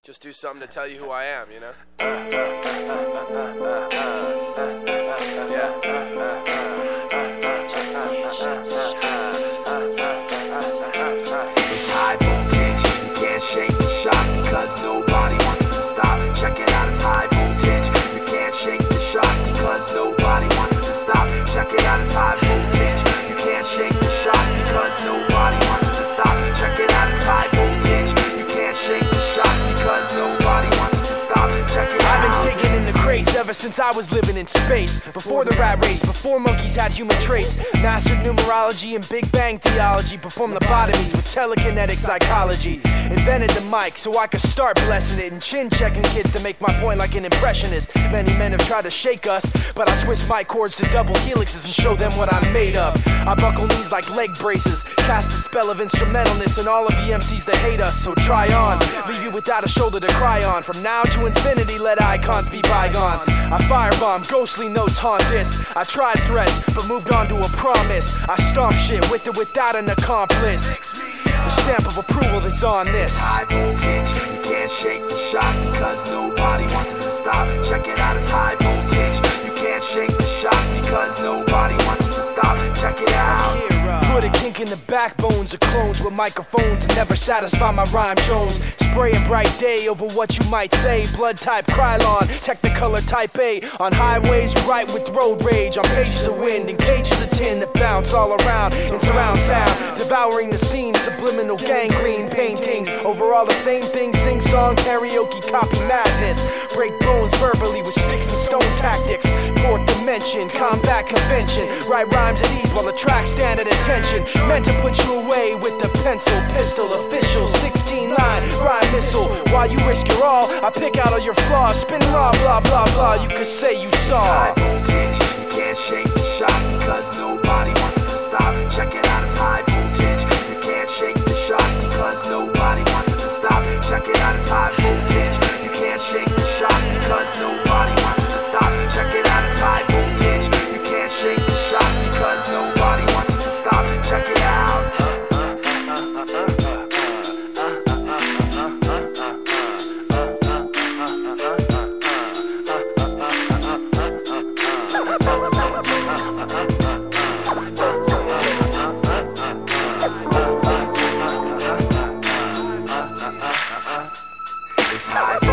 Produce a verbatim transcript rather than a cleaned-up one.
Just do something to tell you who I am, you know? Yeah. It's high voltage, you can't shake the shock because nobody wants it to stop. Check it out, it's high voltage, you can't shake the shock because nobody wants it to stop. Check it out, it's high voltage, you can't shake the shock because nobody wants it to stop. Check it out, it's high voltage, you can't shake the shock because nobody wants it to stop. Check it out. I've been digging in the crates ever since I was living in space. Before the rat race, before monkeys had human traits. Mastered numerology and Big Bang theology. Performed lobotomies with telekinetic psychology. Invented the mic so I could start blessing it and chin checking kids to make my point like an impressionist. Many men have tried to shake us, but I twist my chords to double helixes and show them what I'm made of. I buckle knees like leg braces, cast a spell of instrumentalness in all of the M Cs that hate us. So try on, leave you without a shoulder to cry on. From now to infinity, let icons be bygones. I firebomb, ghostly notes haunt this. I tried threats, but moved on to a promise. I stomp shit with or without an accomplice. The stamp of approval that's on this. High voltage, you can't shake the shock because nobody wants it to stop. Check it out, it's high voltage, you can't shake the shock because nobody wants it to stop. Check it out. Put a kink in the backbones of clones with microphones and never satisfy my rhyme Jones. Spraying bright day over what you might say. Blood type Krylon, Technicolor type A. On highways, right with road rage. On pages of wind and cages of tin that bounce all around in surround sound. Devouring the scene, subliminal gangrene paintings. Over all the same thing, sing song, karaoke, copy madness. Break bones verbally with sticks and stone tactics. Fourth dimension, combat convention. Write rhymes at ease while the tracks stand at attention. Meant to put you away with the pencil, pistol, official, sixteen line, rhyme missile. While you risk your all, I pick out all your flaws. Spin raw, blah, blah, blah, you could say you saw. It's high voltage, you can't shake the shock because nobody wants it to stop. Check it out, it's high voltage, you can't shake the shock because nobody wants it to stop. Check it out, it's high voltage, you can't shake the shock because nobody wants it to stop. Check it out, it's high voltage, you can't shake the shock because nobody wants it to stop. Check it out. It's high